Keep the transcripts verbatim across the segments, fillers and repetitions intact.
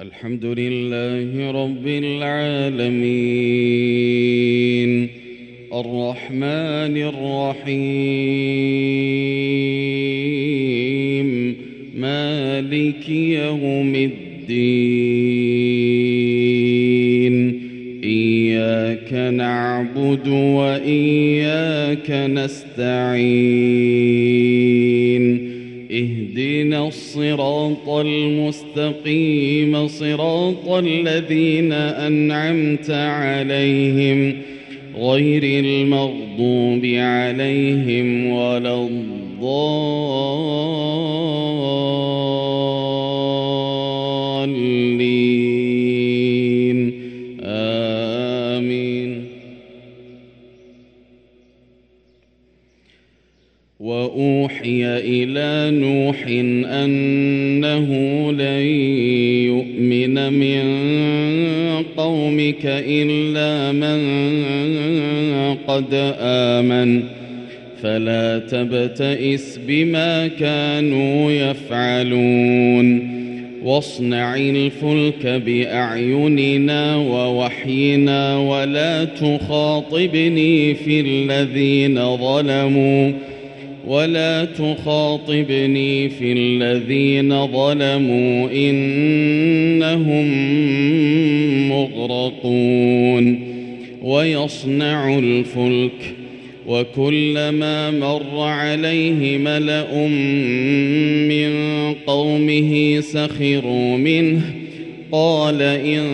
الحمد لله رب العالمين الرحمن الرحيم مالك يوم الدين إياك نعبد وإياك نستعين اهدنا الصراط المستقيم صراط الذين أنعمت عليهم غير المغضوب عليهم ولا الضالين آمين. وأوحي إلى نوح أنه لن يؤمن من قومك إلا من قد آمن فلا تبتئس بما كانوا يفعلون واصنع الفلك بأعيننا ووحينا ولا تخاطبني في الذين ظلموا ولا تخاطبني في الذين ظلموا إنهم مغرقون. ويصنع الفلك وكلما مر عليه ملأ من قومه سخروا منه قال إن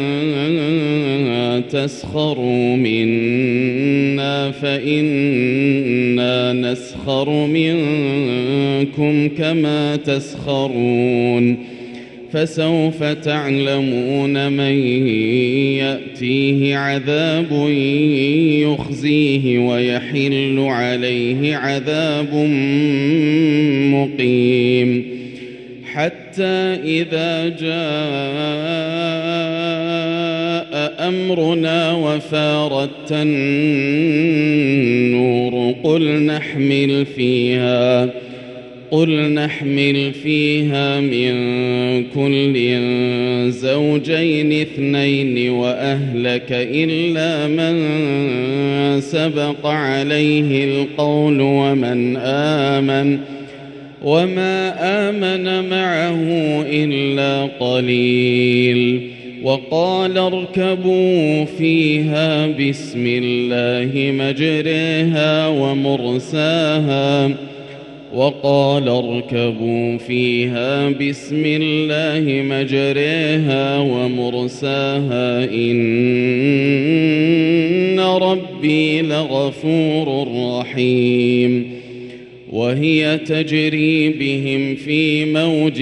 تسخروا منا فإنا نسخر منكم كما تسخرون فسوف تعلمون من يأتيه عذاب يخزيه ويحل عليه عذاب مقيم حتى إذا جاء أمرنا وفارت النور قل نحمل فيها قل نحمل فيها من كل زوجين اثنين وأهلك إلا من سبق عليه القول ومن آمن وما آمن معه إلا قليل. وقال اركبوا فيها بسم الله مجريها ومرساها وقال اركبوا فيها بسم الله مجريها ومرساها إن ربي لغفور رحيم. وهي تجري بهم في موج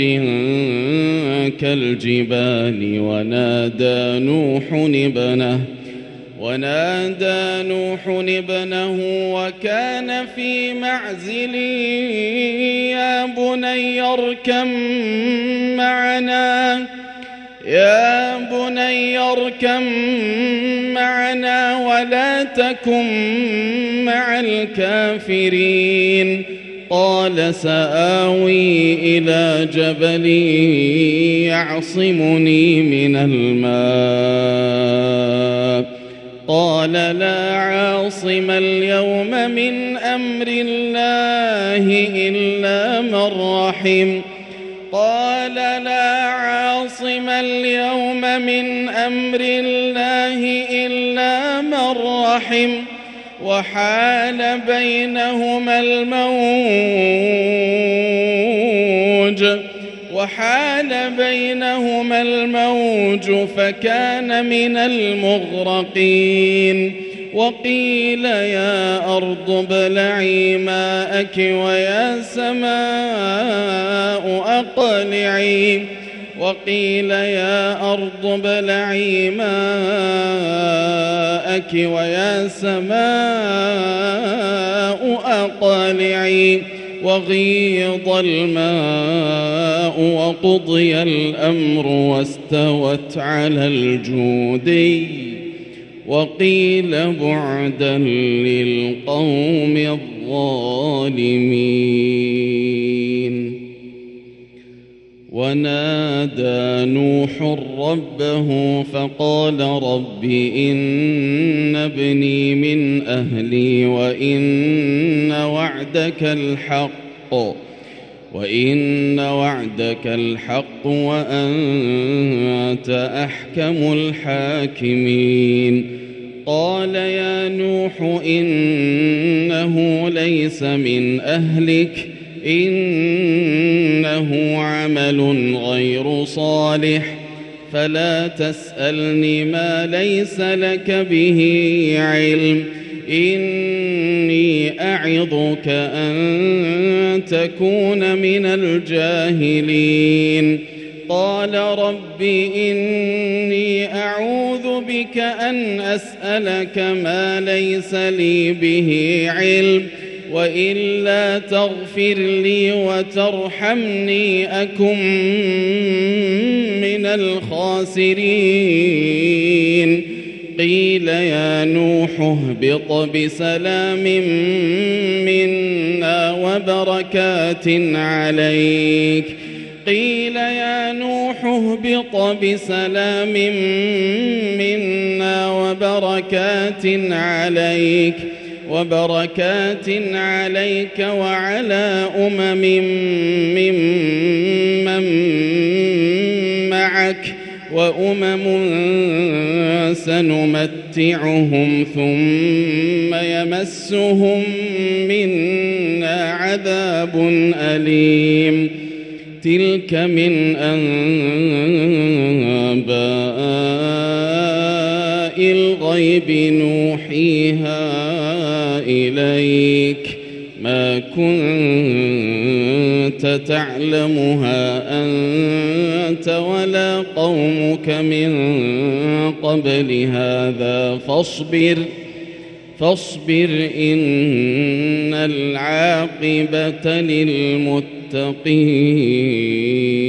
كالجبال ونادى نوح ابنه ونادى نوح ابنه وكان في معزل يا بني اركب معنا يا بني اركب معنا ولا تكن مع الكافرين قال سآوي إلى جبل يعصمني من الماء قال لا عاصم اليوم من أمر الله إلا من رحم قال لا عاصم اليوم من أمر الله إلا من رحم وحال بينهما الموج وحال بينهما الموج فكان من المغرقين. وقيل يا أرض ابلعي ماءك ويا سماء أقلعي وقيل يا أرض ابلعي ماءك ويا سماء أقلعي وغيض الماء وقضي الأمر واستوت على الجودي وقيل بعدا للقوم الظالمين. ونادى نوح ربه فقال رب إن ابني من أهلي وإن وعدك الحق وإن وعدك الحق وأنت أحكم الحاكمين قال يا نوح إنه ليس من أهلك إنه عمل غير صالح فلا تسألني ما ليس لك به علم إني أعظك أن تكون من الجاهلين قال رب إني أعوذ بك أن أسألك ما ليس لي به علم وإلا تغفر لي وترحمني أكن من الخاسرين قيل يا نوح اهبط بسلام منا وبركات عليك قيل يا نوح اهبط بسلام منا وبركات عليك وبركات عليك وعلى أمم ممن معك وأمم سنمتعهم ثم يمسهم منا عذاب أليم تلك من أنباء الغيب نوحيها إليك ما كنت تعلمها أنت ولا قومك من قبل هذا فاصبر فاصبر إن العاقبة للمتقين